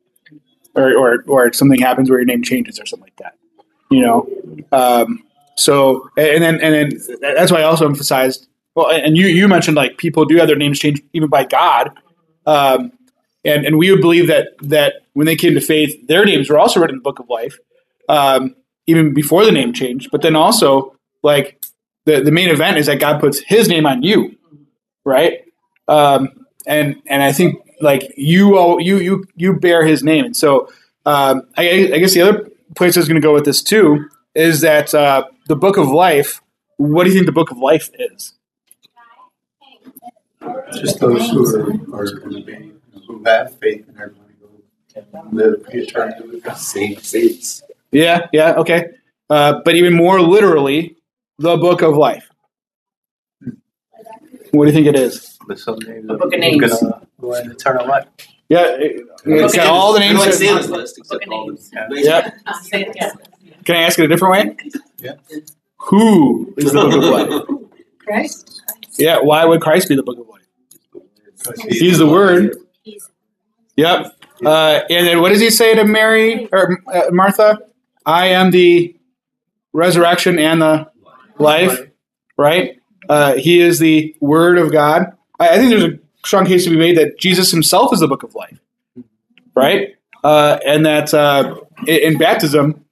Speaker 1: or something happens where your name changes or something like that. You know. So and then that's why I also emphasized. Well, and you mentioned like people do have their names changed even by God. And we would believe that when they came to faith, their names were also written in the book of life, even before the name changed. But then also, like the main event is that God puts His name on you, right? And I think like you bear His name, and so I guess the other place I was going to go with this too is that the book of life. What do you think the book of life is?
Speaker 9: Just those who are going to be. Who have faith and are going to go live eternity with God.
Speaker 2: Saints.
Speaker 1: Yeah, okay. But even more literally, the book of life. What do you think it is?
Speaker 10: The book of names.
Speaker 9: Go in eternal life.
Speaker 1: Yeah, it's got all the names.
Speaker 2: Like Santa's list, except all the names.
Speaker 1: Yep. Can I ask it a different way?
Speaker 9: Yeah.
Speaker 1: Who is the book of life?
Speaker 8: Christ.
Speaker 1: Yeah, why would Christ be the book of life? He's the Word. Yep. And then what does he say to Mary or Martha? I am the resurrection and the life, right? He is the Word of God. I think there's a strong case to be made that Jesus himself is the book of life, right? And that in baptism,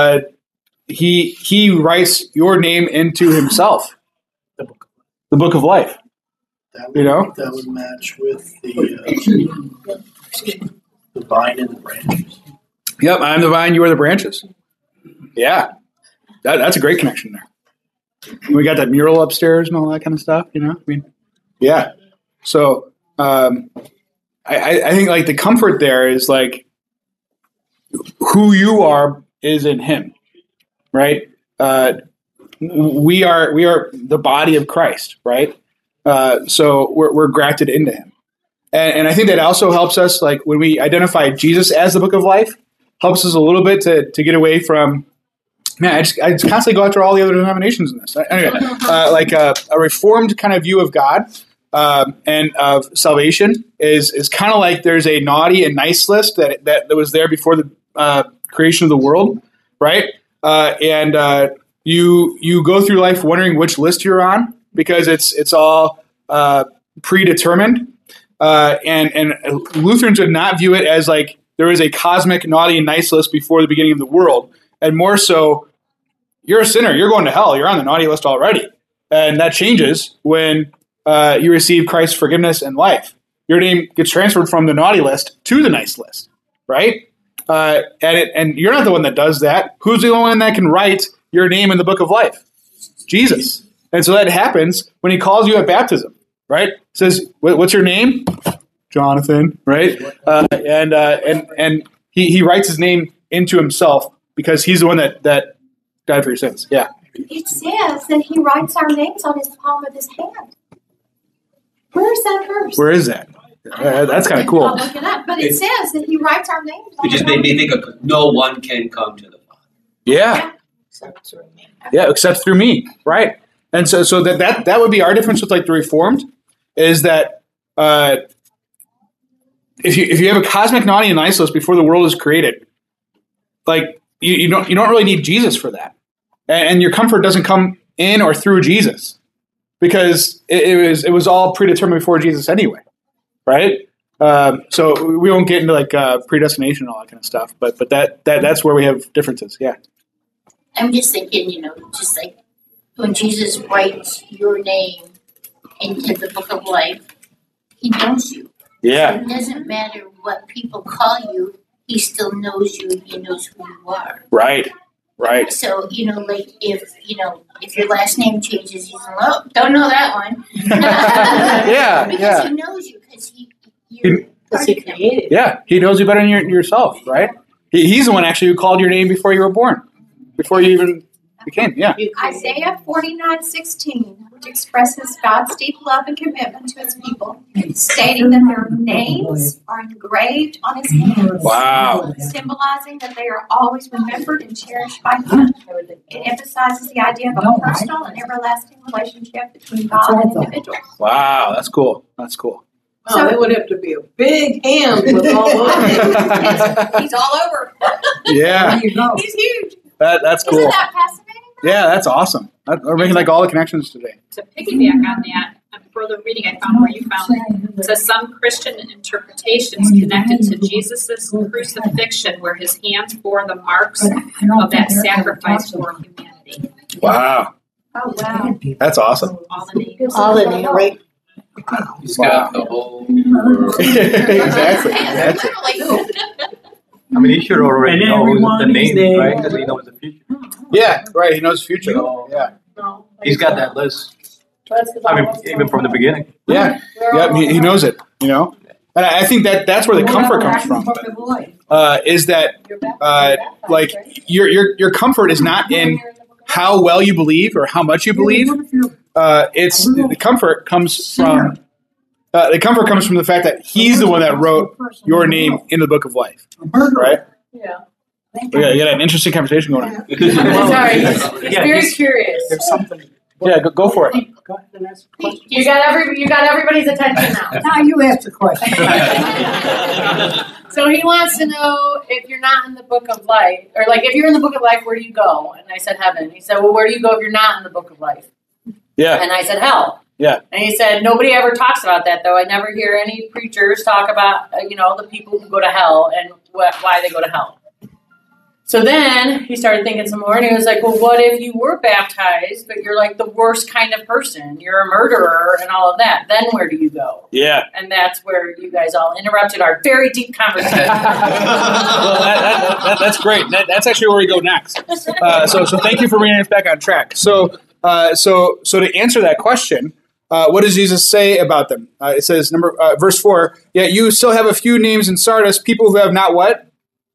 Speaker 1: he writes your name into himself, the book of life.
Speaker 11: That would match with the vine and the branches.
Speaker 1: Yep, I'm the vine, you are the branches. Yeah, that's a great connection there. We got that mural upstairs and all that kind of stuff, I mean, yeah. So I think like the comfort there is like who you are is in Him, right? We are the body of Christ, right? So we're grafted into Him. And I think that also helps us, like when we identify Jesus as the book of life, helps us a little bit to get away from, man, I just constantly go after all the other denominations in this. Anyway, like a reformed kind of view of God and of salvation is kind of like there's a naughty and nice list that was there before the creation of the world, right? And you go through life wondering which list you're on, because it's all predetermined. and Lutherans would not view it as like there is a cosmic naughty and nice list before the beginning of the world, and more so, you're a sinner, you're going to hell, you're on the naughty list already, and that changes when you receive Christ's forgiveness and life. Your name gets transferred from the naughty list to the nice list, right? And you're not the one that does that. Who's the only one that can write your name in the book of life? Jesus. And so that happens when he calls you at baptism, right? Says, "What's your name?" Jonathan, right? And he writes his name into himself because he's the one that died for your sins. Yeah.
Speaker 3: It says that he writes our names on his palm of his hand. Where is that verse?
Speaker 1: Where is that? That's kind of cool.
Speaker 3: I'll look it up. But it says that he writes our names on
Speaker 2: It just
Speaker 3: the
Speaker 2: made me think of no one can come to the Father.
Speaker 1: Yeah. Yeah, except through me, right? And so that would be our difference with like the Reformed, is that if you have a cosmic naughty and nice list before the world is created, like you don't really need Jesus for that, and your comfort doesn't come in or through Jesus, because it was all predetermined before Jesus anyway, right? So we won't get into like predestination and all that kind of stuff, but that's where we have differences. Yeah.
Speaker 8: I'm just thinking, just like when Jesus writes your name into the book of life, he knows you.
Speaker 1: Yeah.
Speaker 8: So it doesn't matter what people call you, he still knows you and he knows who you are.
Speaker 1: Right. Right.
Speaker 8: So, like if your last name changes, he's like, oh, don't know that one.
Speaker 1: Yeah.
Speaker 8: Because he knows you, because you're part of him.
Speaker 1: Yeah. He knows you better than yourself, right? He's the one actually who called your name before you were born, before you even became. Yeah.
Speaker 3: Isaiah 49:16, which expresses God's deep love and commitment to his people, stating that their names are engraved on his hands.
Speaker 1: Wow.
Speaker 3: Symbolizing that they are always remembered and cherished by him. It emphasizes the idea of a personal and everlasting relationship between God and individuals.
Speaker 1: Wow, that's cool. That's cool.
Speaker 7: So it would have to be a big hand with all over.
Speaker 3: He's all over.
Speaker 1: Yeah.
Speaker 3: He's huge.
Speaker 1: That's cool.
Speaker 3: Isn't that fascinating?
Speaker 1: Yeah, that's awesome. We're making like all the connections today.
Speaker 12: To piggyback on that, for the reading I found where you found it says some Christian interpretations connected to Jesus' crucifixion where his hands bore the marks of that sacrifice for humanity.
Speaker 1: Wow.
Speaker 3: Oh, wow.
Speaker 1: That's awesome.
Speaker 12: All the names.
Speaker 8: All the names, right?
Speaker 6: He's got the whole
Speaker 1: Exactly.
Speaker 6: I mean, he should already
Speaker 4: And
Speaker 6: know the
Speaker 4: everyone is
Speaker 6: name,
Speaker 4: there.
Speaker 6: right? Because he knows the future.
Speaker 1: Yeah, right. He knows the future. Yeah.
Speaker 6: He's got that list. I mean, even from the beginning.
Speaker 1: Yeah. Yeah. He knows it, And I think that's where the comfort comes from. Is that like your comfort is not in how well you believe or how much you believe. It's the comfort comes from the fact that he's the one that wrote your name in the book of life, right?
Speaker 7: Yeah.
Speaker 1: We got an interesting conversation going on.
Speaker 10: Sorry, he's very curious.
Speaker 1: There's something. Yeah, go for it.
Speaker 10: You got everybody's attention now.
Speaker 8: Now you ask the question.
Speaker 10: So he wants to know if you're not in the book of life, or like if you're in the book of life, where do you go? And I said heaven. He said, well, where do you go if you're not in the book of life?
Speaker 1: Yeah.
Speaker 10: And I said hell.
Speaker 1: Yeah.
Speaker 10: And he said, nobody ever talks about that, though. I never hear any preachers talk about, the people who go to hell and why they go to hell. So then he started thinking some more, and he was like, well, what if you were baptized, but you're like the worst kind of person? You're a murderer and all of that. Then where do you go?
Speaker 1: Yeah.
Speaker 10: And that's where you guys all interrupted our very deep conversation.
Speaker 1: Well, that's great. That's actually where we go next. So thank you for bringing us back on track. So to answer that question, what does Jesus say about them? It says, verse 4, yet you still have a few names in Sardis, people who have not what?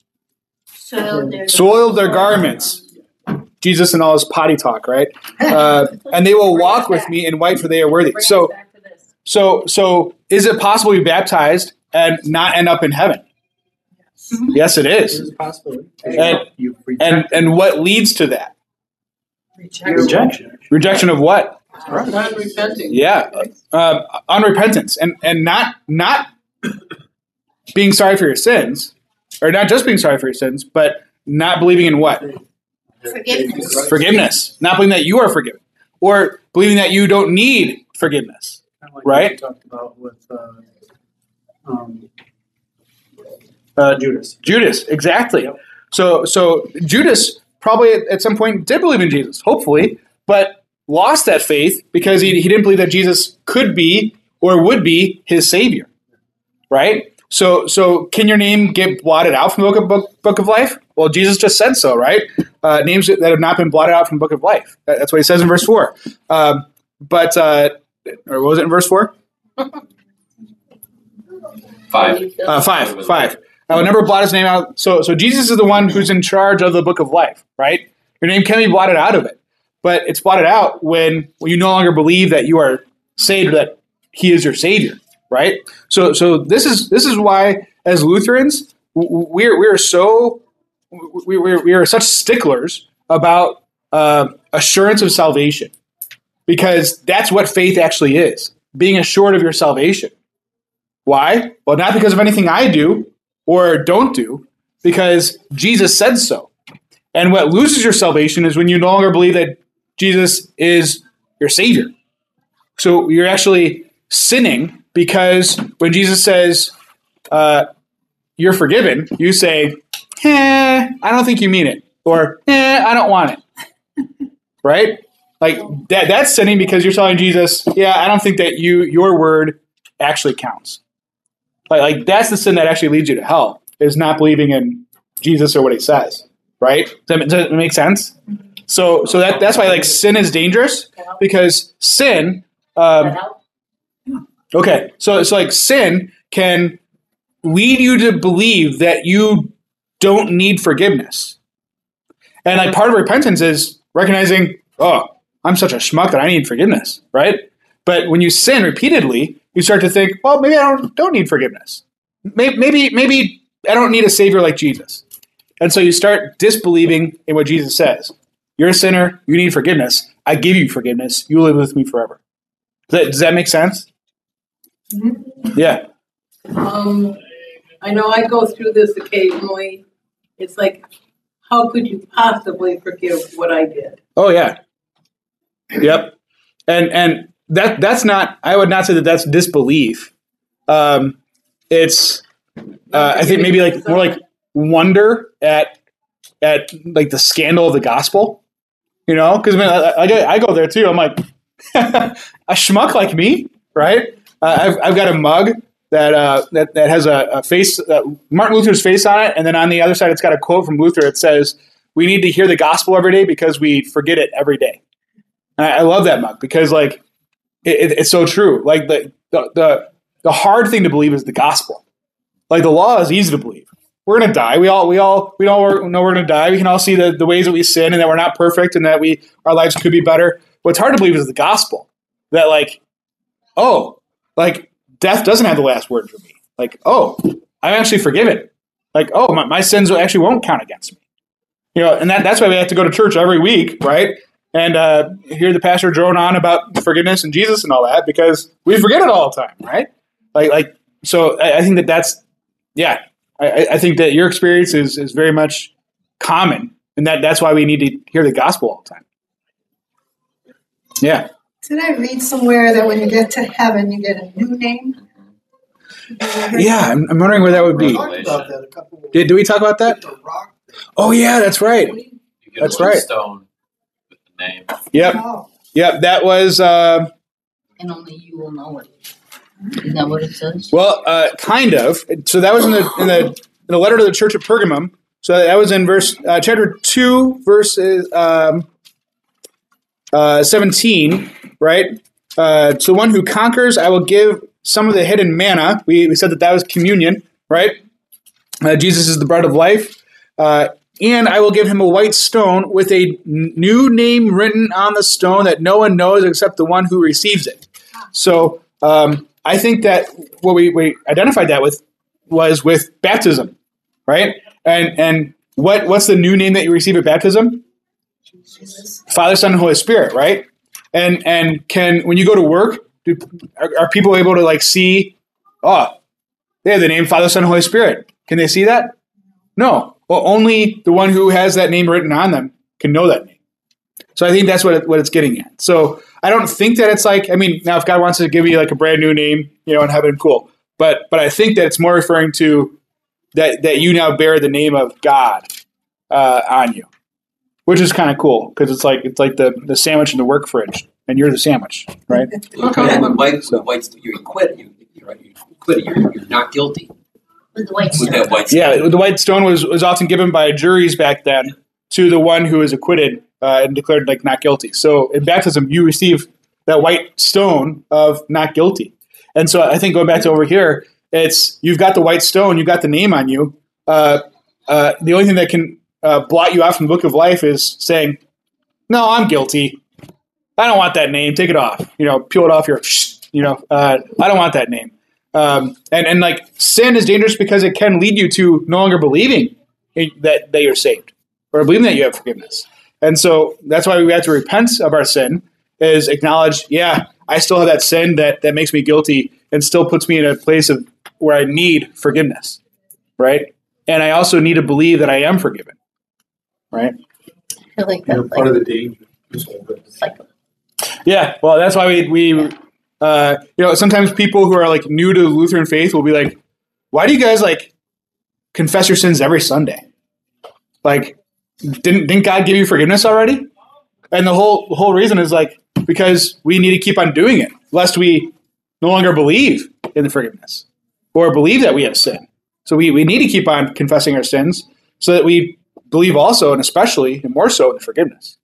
Speaker 1: Soiled their garments. Jesus and all his potty talk, right? And they will walk with me in white, for they are worthy. So is it possible to be baptized and not end up in heaven? Yes, it is. And what leads to that?
Speaker 4: Rejection.
Speaker 1: Rejection of what?
Speaker 7: Unrepenting.
Speaker 1: Yeah, unrepentance, and not being sorry for your sins, or not just being sorry for your sins, but not believing in what? Forgiveness. Not believing that you are forgiven, or believing that you don't need forgiveness.
Speaker 9: Kind of like
Speaker 1: right?
Speaker 9: we talked about with
Speaker 4: Judas.
Speaker 1: Judas, exactly. Yep. So Judas probably at some point did believe in Jesus, hopefully, but lost that faith because he didn't believe that Jesus could be or would be his Savior, right? So can your name get blotted out from the book of life? Well, Jesus just said so, right? Names that have not been blotted out from the book of life. That's what he says in verse 4. Or what was it in verse 4?
Speaker 6: 5.
Speaker 1: 5. I will never blot his name out. So Jesus is the one who's in charge of the book of life, right? Your name can be blotted out of it, but it's blotted out when you no longer believe that you are saved, that he is your Savior, right? So this is why, as Lutherans, we are such sticklers about assurance of salvation, because that's what faith actually is: being assured of your salvation. Why? Well, not because of anything I do or don't do, because Jesus said so. And what loses your salvation is when you no longer believe that Jesus is your Savior. So you're actually sinning, because when Jesus says you're forgiven, you say, I don't think you mean it, or I don't want it, right? Like that's sinning, because you're telling Jesus, I don't think that your word actually counts. Like that's the sin that actually leads you to hell, is not believing in Jesus or what he says, right? Does that make sense? So that's why sin is dangerous, because sin. Okay, so it's like sin can lead you to believe that you don't need forgiveness, and like part of repentance is recognizing, I'm such a schmuck that I need forgiveness, right? But when you sin repeatedly, you start to think, well, maybe I don't need forgiveness. Maybe I don't need a Savior like Jesus. And so you start disbelieving in what Jesus says. You're a sinner. You need forgiveness. I give you forgiveness. You live with me forever. Does that make sense?
Speaker 7: Mm-hmm.
Speaker 1: Yeah.
Speaker 7: I know I go through this occasionally. It's like, how could you possibly forgive what I did?
Speaker 1: Oh, yeah. Yep. And that's not, I would not say that that's disbelief. It's, I think maybe more like wonder at like the scandal of the gospel, because I go there too. I'm like, a schmuck like me, right? I've got a mug that has a face, Martin Luther's face on it, and then on the other side, it's got a quote from Luther. It says, "We need to hear the gospel every day because we forget it every day." And I love that mug, because it's so true. Like the hard thing to believe is the gospel. Like the law is easy to believe. We're gonna die. We all know we're gonna die. We can all see the ways that we sin and that we're not perfect and that our lives could be better. What's hard to believe is the gospel. That death doesn't have the last word for me. I'm actually forgiven. My sins actually won't count against me. And that's why we have to go to church every week, right? And hear the pastor drone on about forgiveness and Jesus and all that, because we forget it all the time, right? So I think that's, I think that your experience is very much common, and that's why we need to hear the gospel all the time. Yeah.
Speaker 13: Did I read somewhere that when you get to heaven, you get a new name?
Speaker 1: Yeah, I'm wondering where that would be. Did we talk about that? Oh, yeah, that's right. That's right.
Speaker 6: Stone with the name.
Speaker 1: Yep. Yep, that was...
Speaker 8: and only you will know it. Isn't that what it says?
Speaker 1: Well, kind of. So that was in the letter to the church at Pergamum. So that was in chapter 2, verses 17, right? To one who conquers, I will give some of the hidden manna. We said that was communion, right? Jesus is the bread of life. And I will give him a white stone with a new name written on the stone that no one knows except the one who receives it. So I think that what we identified that with was with baptism, right? And what's the new name that you receive at baptism? Jesus. Father, Son, and Holy Spirit, right? And when you go to work, are people able to see, they have the name Father, Son, and Holy Spirit? Can they see that? No. Well, only the one who has that name written on them can know that name. So I think that's what it's getting at. So I don't think that it's now if God wants to give you a brand new name, in heaven, cool. But I think that it's more referring to that you now bear the name of God on you, which is kind of cool because it's like the sandwich in the work fridge, and you're the sandwich, right?
Speaker 2: And when white, you quit. You're not guilty.
Speaker 8: With the white
Speaker 2: With
Speaker 8: stone.
Speaker 2: that white stone.
Speaker 1: Yeah, the white stone was often given by juries back then to the one who is acquitted and declared like not guilty. So in baptism, you receive that white stone of not guilty. And so I think going back to over here, it's you've got the white stone, you've got the name on you. The only thing that can blot you out from the book of life is saying, "No, I'm guilty. I don't want that name. Take it off. Peel it off your. I don't want that name." And like sin is dangerous because it can lead you to no longer believing that you're saved or believing that you have forgiveness. And so that's why we have to repent of our sin, is acknowledge, I still have that sin that makes me guilty and still puts me in a place of where I need forgiveness, right? And I also need to believe that I am forgiven, right?
Speaker 8: I like that.
Speaker 9: Part of the danger is
Speaker 1: Yeah, well, that's why we sometimes people who are like new to the Lutheran faith will be like, "Why do you guys like confess your sins every Sunday? Like, didn't God give you forgiveness already?" And the whole reason is like because we need to keep on doing it, lest we no longer believe in the forgiveness or believe that we have sin. So we need to keep on confessing our sins so that we believe also, and especially and more so, in the forgiveness.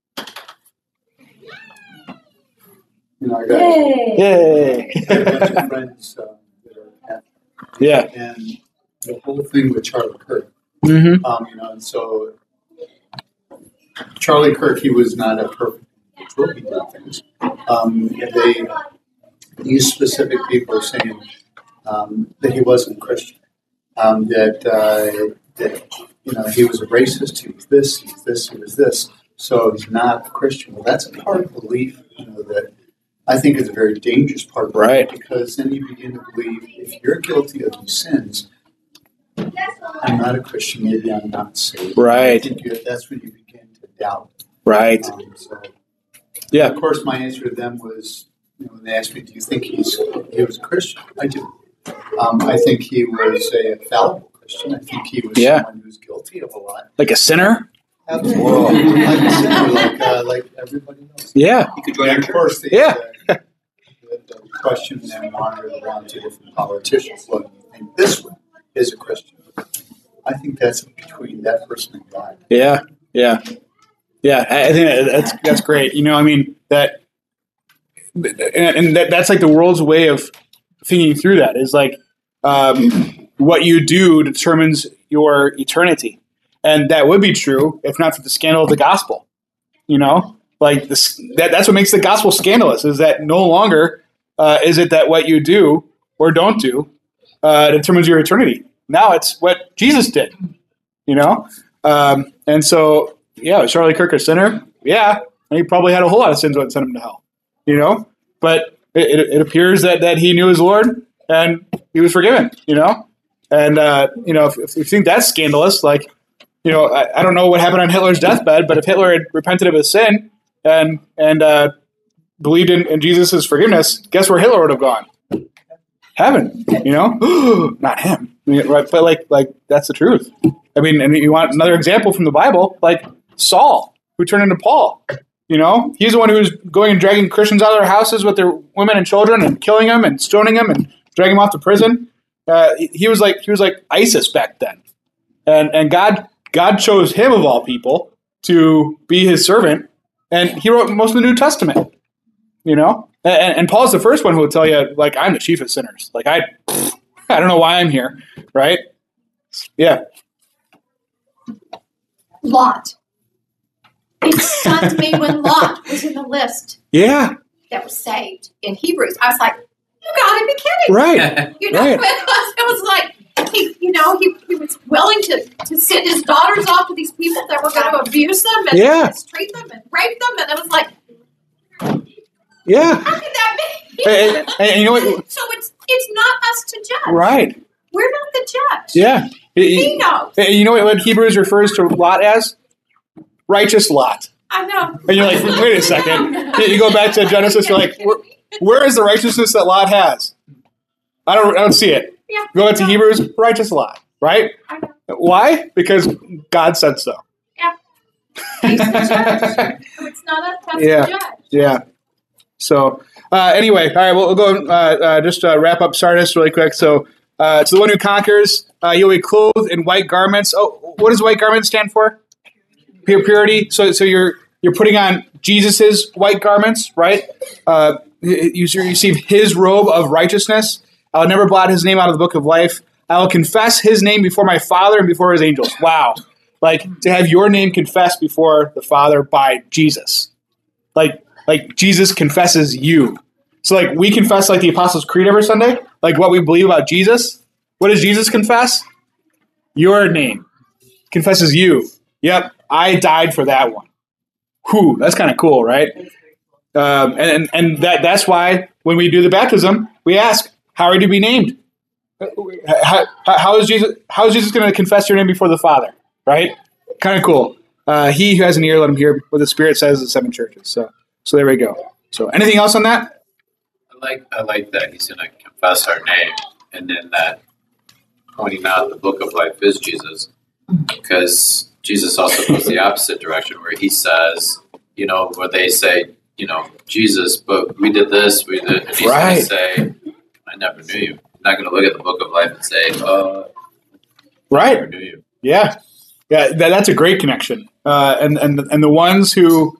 Speaker 9: I got
Speaker 1: Yay!
Speaker 9: a bunch of friends that are Catholic.
Speaker 1: Yeah.
Speaker 9: And the whole thing with Charlie Kirk.
Speaker 1: Mm-hmm.
Speaker 9: And so Charlie Kirk, he was not a perfect individual. He did things. These specific people are saying that he wasn't a Christian. That he was a racist. He was this. He was this. He was this. So he's not a Christian. Well, that's a part of belief. That I think is a very dangerous part of
Speaker 1: right.
Speaker 9: Because then you begin to believe if you're guilty of these sins, I'm not a Christian, maybe I'm not saved.
Speaker 1: Right.
Speaker 9: I think that's when you begin to doubt.
Speaker 1: Right.
Speaker 9: Yeah. Of course, my answer to them was, when they asked me, "Do you think he was a Christian?" I do. I think he was a fallible Christian. I think he was someone who was guilty of a lot.
Speaker 1: Like a sinner?
Speaker 9: Absolutely. Like a sinner, like everybody else.
Speaker 1: Yeah.
Speaker 9: He could join our church. The question then wandered around to different politicians. Well, you think this one is a Christian? I think that's between that person and God.
Speaker 1: Yeah. I think that's great. That's like the world's way of thinking through that is like what you do determines your eternity, and that would be true if not for the scandal of the gospel. Like this, that's what makes the gospel scandalous is that no longer is it that what you do or don't do determines your eternity. Now it's what Jesus did. And so was Charlie Kirk a sinner? Yeah, and he probably had a whole lot of sins that sent him to hell. But it appears that he knew his Lord and he was forgiven. And if you think that's scandalous, like I don't know what happened on Hitler's deathbed, but if Hitler had repented of his sin and believed in Jesus' forgiveness, guess where Hitler would have gone? Heaven. Not him. Right? But like that's the truth. And you want another example from the Bible, like Saul, who turned into Paul. He's the one who was going and dragging Christians out of their houses with their women and children and killing them and stoning them and dragging them off to prison. He was like ISIS back then, and God chose him of all to be his servant, and he wrote most of the New Testament. And Paul's the first one who will tell you, like, I'm the chief of sinners. Like I don't know why I'm here, right? Yeah.
Speaker 3: Lot. It stunned me when Lot was in the list.
Speaker 1: Yeah.
Speaker 3: That was saved in Hebrews. I was like, you gotta be kidding.
Speaker 1: Right.
Speaker 3: Right. It was like he was willing to send his daughters off to these people that were going to abuse them and mistreat them and rape them, and it was like,
Speaker 1: yeah.
Speaker 3: How can that be?
Speaker 1: And you know what?
Speaker 3: So it's not us to judge.
Speaker 1: Right.
Speaker 3: We're not the judge.
Speaker 1: Yeah.
Speaker 3: He knows.
Speaker 1: You know what Hebrews refers to Lot as? Righteous Lot.
Speaker 3: I know.
Speaker 1: And you're like, wait a second. You go back to Genesis, you're like, where is the righteousness that Lot has? I don't see it.
Speaker 12: Yeah.
Speaker 1: Go back to Hebrews, righteous lot, right? Why? Because God said so.
Speaker 12: He's the judge. It's not us, that's
Speaker 1: Yeah.
Speaker 12: the judge.
Speaker 1: Yeah. So anyway, all right, we'll go and just wrap up Sardis really quick. So to the one who conquers, you'll be clothed in white garments. Oh, what does white garment stand for? Purity. So you're putting on Jesus's white garments, right? You receive his robe of righteousness. I'll never blot his name out of the book of life. I will confess his name before my Father and before his angels. Wow. Like to have your name confessed before the Father by Jesus. Like Jesus confesses you. So like we confess like the Apostles' Creed every Sunday, like what we believe about Jesus. What does Jesus confess? Your name. Confesses you. Yep, I died for that one. Whew, that's kind of cool, right? And that's why when we do the baptism, we ask, how are you to be named? How is Jesus going to confess your name before the Father? Right? Kind of cool. He who has an ear, let him hear what the Spirit says to the 7 churches. So there we go. So anything else on that?
Speaker 6: I like that he's going to confess our name, and then that pointing out the book of life is Jesus, because Jesus also goes the opposite direction, where he says, where they say, Jesus, but we did this, we did, and he's going to say, I never knew you. He's not going to look at the book of life and say,
Speaker 1: right.
Speaker 6: I never knew you.
Speaker 1: Yeah. That's a great connection. And the ones who.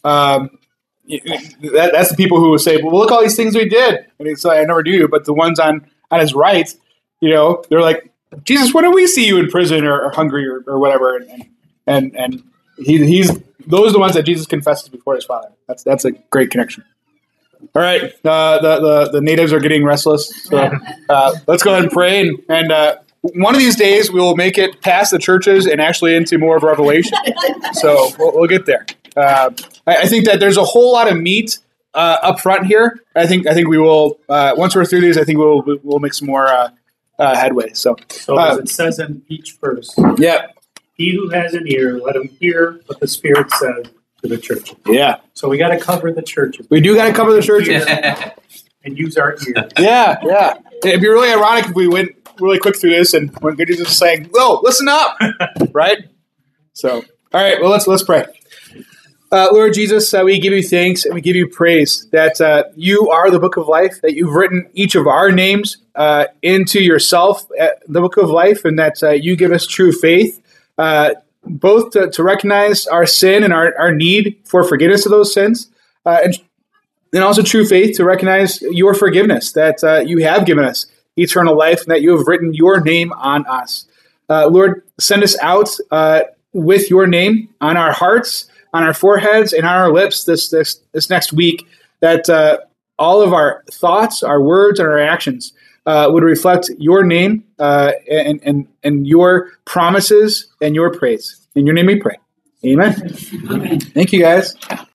Speaker 1: That's the people who will say, well, look all these things we did. And he's like, I never do. But the ones on his right, they're like, Jesus, when do we see you in prison or hungry or whatever? And he's those are the ones that Jesus confesses before his Father. That's a great connection. All right. The natives are getting restless. So let's go ahead and pray. And one of these days we will make it past the churches and actually into more of Revelation. So we'll get there. I think that there's a whole lot of meat up front here. I think we will once we're through these. I think we'll make some more headway. So
Speaker 4: as it says in each verse,
Speaker 1: yeah.
Speaker 4: He who has an ear, let him hear what the Spirit says to the churches.
Speaker 1: Yeah.
Speaker 4: So we got to cover the churches.
Speaker 1: We do got to cover the churches
Speaker 4: and use our ear.
Speaker 1: Yeah. It'd be really ironic if we went really quick through this and when God is just saying, "Whoa, listen up," right? So, all right. Well, let's pray. Lord Jesus, we give you thanks and we give you praise that you are the book of life, that you've written each of our names into yourself, the book of life, and that you give us true faith, both to recognize our sin and our need for forgiveness of those sins, and also true faith to recognize your forgiveness, that you have given us eternal life and that you have written your name on us. Lord, send us out with your name on our hearts, on our foreheads, and on our lips this next week, that all of our thoughts, our words, and our actions would reflect your name and your promises and your praise. In your name we pray. Amen. Thank you, guys.